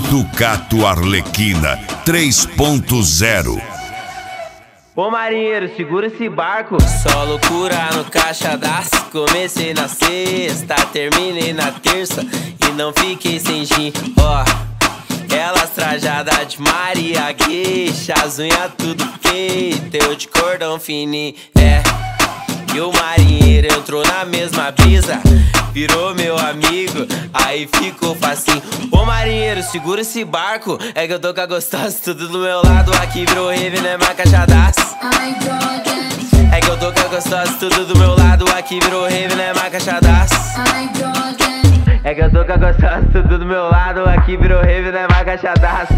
Ducato Arlequina 3.0. Ô marinheiro, segura esse barco. Só loucura no caixa das. Comecei na sexta, terminei na terça e não fiquei sem gin, ó. Elas trajadas de Maria Gueixa, as unhas tudo feita, eu de cordão fininho, é. E o marinheiro entrou na mesma brisa, virou meu amigo, aí ficou facinho. Ô marinheiro, segura esse barco, é que eu tô com a gostosa tudo do meu lado. Aqui virou rave, né, macaxadaço. É que eu tô com a gostosa tudo do meu lado. Aqui virou rave, né, macaxadaço. É que eu tô com a gostosa tudo do meu lado. Aqui virou rave, né, macaxadaço.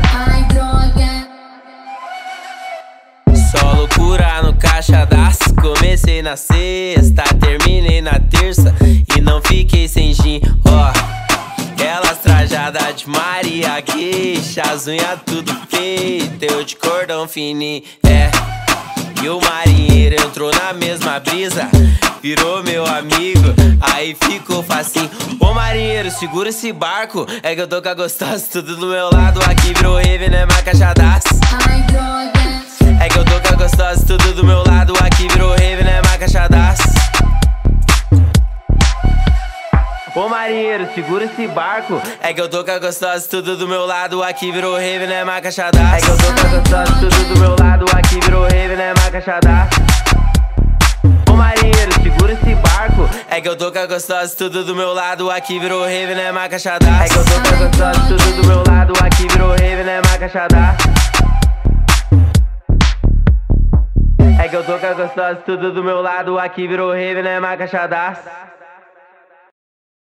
Só loucura no caixadaço. Comecei na sexta, terminei na terça e não fiquei sem gin, ó. Elas trajadas de Maria Gueixa, as unhas tudo feita, eu de cordão fininho, é. E o marinheiro entrou na mesma brisa, virou meu amigo, aí ficou facinho. Ô marinheiro, segura esse barco, é que eu tô com a gostosa tudo do meu lado. Aqui virou rave, né, macaxadaço. É que eu tô com a gostosa tudo do meu lado. Aqui virou rave, né, macaxadaço. Ô marinheiro, segura esse barco. É que eu tô com a gostosa tudo do meu lado. Aqui virou rave, né, macaxadaço. É que eu tô com a gostosa tudo do meu lado. Aqui virou rave, né, macaxadaço. Ô marinheiro, segura esse barco. É que eu tô com a gostosa tudo do meu lado. Aqui virou rave, né, macaxadaço. É que eu tô com a gostosa tudo do meu lado. Aqui virou rave, né, macaxadaço. É que eu tô com a gostosa tudo do meu lado. Aqui virou rave, né, macaxadaço.